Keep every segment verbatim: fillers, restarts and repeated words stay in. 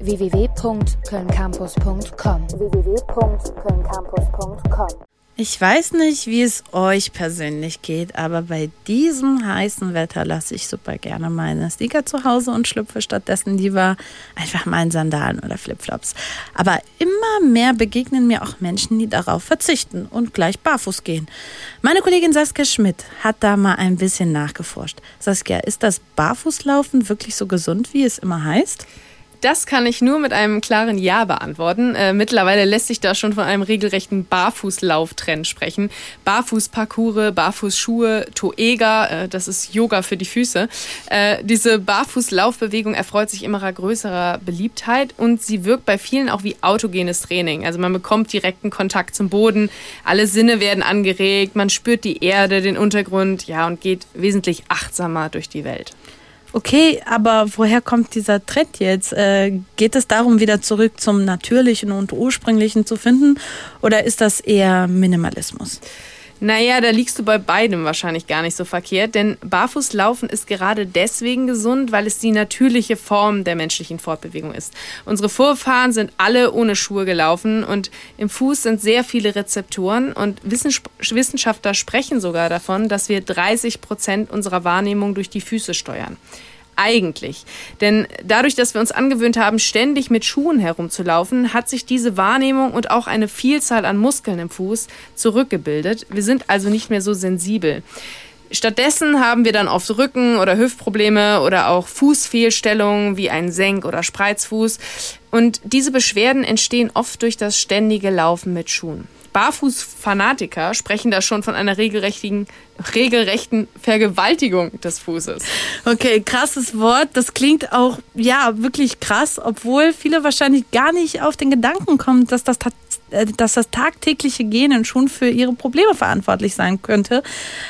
w w w punkt köln campus punkt com w w w punkt köln campus punkt com. Ich weiß nicht, wie es euch persönlich geht, aber bei diesem heißen Wetter lasse ich super gerne meine Sneaker zu Hause und schlüpfe stattdessen lieber einfach mal in Sandalen oder Flipflops. Aber immer mehr begegnen mir auch Menschen, die darauf verzichten und gleich barfuß gehen. Meine Kollegin Saskia Schmidt hat da mal ein bisschen nachgeforscht. Saskia, ist das Barfußlaufen wirklich so gesund, wie es immer heißt? Das kann ich nur mit einem klaren Ja beantworten. Äh, mittlerweile lässt sich da schon von einem regelrechten Barfußlauftrend sprechen. Barfußparcours, Barfußschuhe, Toega, äh, das ist Yoga für die Füße. Äh, diese Barfußlaufbewegung erfreut sich immer größerer Beliebtheit und sie wirkt bei vielen auch wie autogenes Training. Also man bekommt direkten Kontakt zum Boden, alle Sinne werden angeregt, man spürt die Erde, den Untergrund, ja, und geht wesentlich achtsamer durch die Welt. Okay, aber woher kommt dieser Trend jetzt? Äh, geht es darum, wieder zurück zum Natürlichen und Ursprünglichen zu finden, oder ist das eher Minimalismus? Naja, da liegst du bei beidem wahrscheinlich gar nicht so verkehrt, denn Barfußlaufen ist gerade deswegen gesund, weil es die natürliche Form der menschlichen Fortbewegung ist. Unsere Vorfahren sind alle ohne Schuhe gelaufen und im Fuß sind sehr viele Rezeptoren und Wissenschaftler sprechen sogar davon, dass wir dreißig Prozent unserer Wahrnehmung durch die Füße steuern. Eigentlich. Denn dadurch, dass wir uns angewöhnt haben, ständig mit Schuhen herumzulaufen, hat sich diese Wahrnehmung und auch eine Vielzahl an Muskeln im Fuß zurückgebildet. Wir sind also nicht mehr so sensibel. Stattdessen haben wir dann oft Rücken- oder Hüftprobleme oder auch Fußfehlstellungen wie ein Senk- oder Spreizfuß. Und diese Beschwerden entstehen oft durch das ständige Laufen mit Schuhen. Barfußfanatiker sprechen da schon von einer regelrechten, regelrechten Vergewaltigung des Fußes. Okay, krasses Wort. Das klingt auch, ja, wirklich krass, obwohl viele wahrscheinlich gar nicht auf den Gedanken kommen, dass das, dass das tagtägliche Gehen schon für ihre Probleme verantwortlich sein könnte.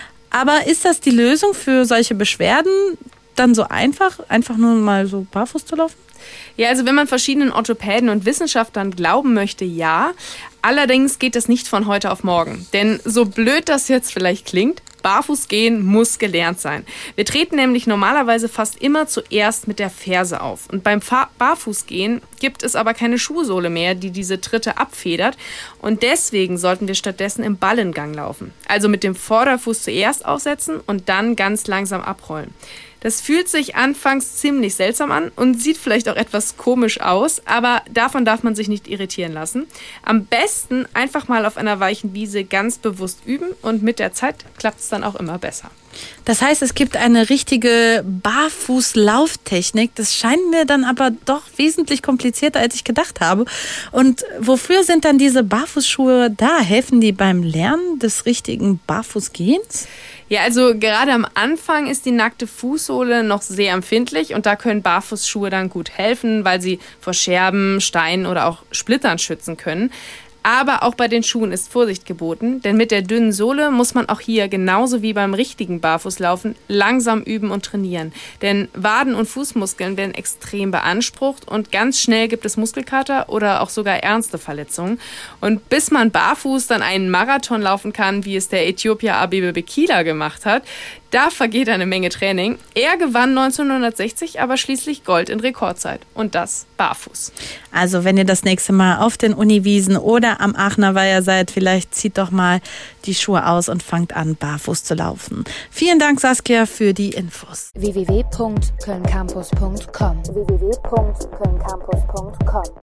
Aber ist das die Lösung für solche Beschwerden? Dann so einfach, einfach nur mal so barfuß zu laufen? Ja, also wenn man verschiedenen Orthopäden und Wissenschaftlern glauben möchte, ja. Allerdings geht es nicht von heute auf morgen. Denn so blöd das jetzt vielleicht klingt, barfuß gehen muss gelernt sein. Wir treten nämlich normalerweise fast immer zuerst mit der Ferse auf. Und beim Fa- Barfußgehen gibt es aber keine Schuhsohle mehr, die diese Tritte abfedert. Und deswegen sollten wir stattdessen im Ballengang laufen. Also mit dem Vorderfuß zuerst aufsetzen und dann ganz langsam abrollen. Das fühlt sich anfangs ziemlich seltsam an und sieht vielleicht auch etwas komisch aus, aber davon darf man sich nicht irritieren lassen. Am besten einfach mal auf einer weichen Wiese ganz bewusst üben und mit der Zeit klappt es dann auch immer besser. Das heißt, es gibt eine richtige Barfußlauftechnik. Das scheint mir dann aber doch wesentlich komplizierter, als ich gedacht habe. Und wofür sind dann diese Barfußschuhe da? Helfen die beim Lernen des richtigen Barfußgehens? Ja, also gerade am Anfang ist die nackte Fußsohle noch sehr empfindlich und da können Barfußschuhe dann gut helfen, weil sie vor Scherben, Steinen oder auch Splittern schützen können. Aber auch bei den Schuhen ist Vorsicht geboten, denn mit der dünnen Sohle muss man auch hier genauso wie beim richtigen Barfußlaufen langsam üben und trainieren. Denn Waden- und Fußmuskeln werden extrem beansprucht und ganz schnell gibt es Muskelkater oder auch sogar ernste Verletzungen. Und bis man barfuß dann einen Marathon laufen kann, wie es der Äthiopier Abebe Bikila gemacht hat, da vergeht eine Menge Training. Er gewann neunzehnhundertsechzig aber schließlich Gold in Rekordzeit. Und das barfuß. Also wenn ihr das nächste Mal auf den Uniwiesen oder am Aachener Weiher seid, vielleicht zieht doch mal die Schuhe aus und fangt an, barfuß zu laufen. Vielen Dank, Saskia, für die Infos. w w w punkt köln campus punkt com w w w punkt köln campus punkt com